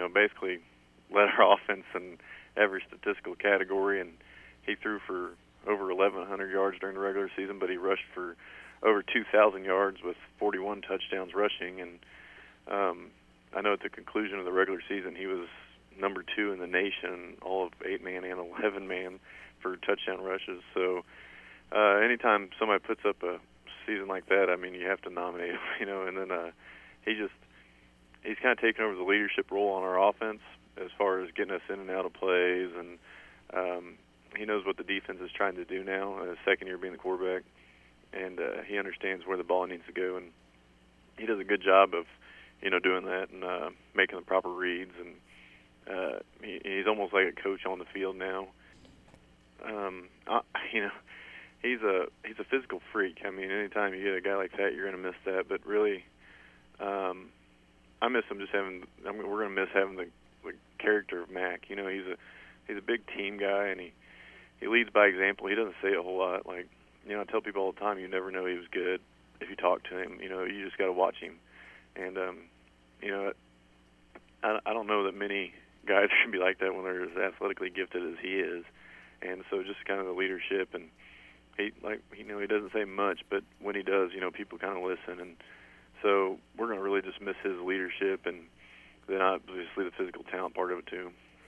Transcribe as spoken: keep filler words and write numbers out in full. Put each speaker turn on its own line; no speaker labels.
know, basically led our offense in every statistical category, and he threw for over eleven hundred yards during the regular season, but he rushed for over two thousand yards with forty-one touchdowns rushing. And um, I know at the conclusion of the regular season, he was number two in the nation, all of eight-man and eleven-man for touchdown rushes. So uh, anytime somebody puts up a season like that, I mean, you have to nominate him, you know. And then uh, he just he's kind of taken over the leadership role on our offense as far as getting us in and out of plays, and um, he knows what the defense is trying to do now in his second year being the quarterback, and uh, he understands where the ball needs to go, and he does a good job of, you know, doing that and uh, making the proper reads, and uh, he, he's almost like a coach on the field now. Um, I, you know, he's a he's a physical freak. I mean, anytime you get a guy like that, you're going to miss that. But really, um, I miss him just having. I mean, we're going to miss having the, the character of Mac. You know, he's a he's a big team guy, and he he leads by example. He doesn't say a whole lot. Like, you know, I tell people all the time, you never know he was good if you talk to him. You know, you just got to watch him. And um, you know, I, I don't know that many guys can be like that when they're as athletically gifted as he is. And so just kind of the leadership, and he like you know he doesn't say much, but when he does, you know, people kind of listen. And so we're going to really just miss his leadership, and then obviously the physical talent part of it too.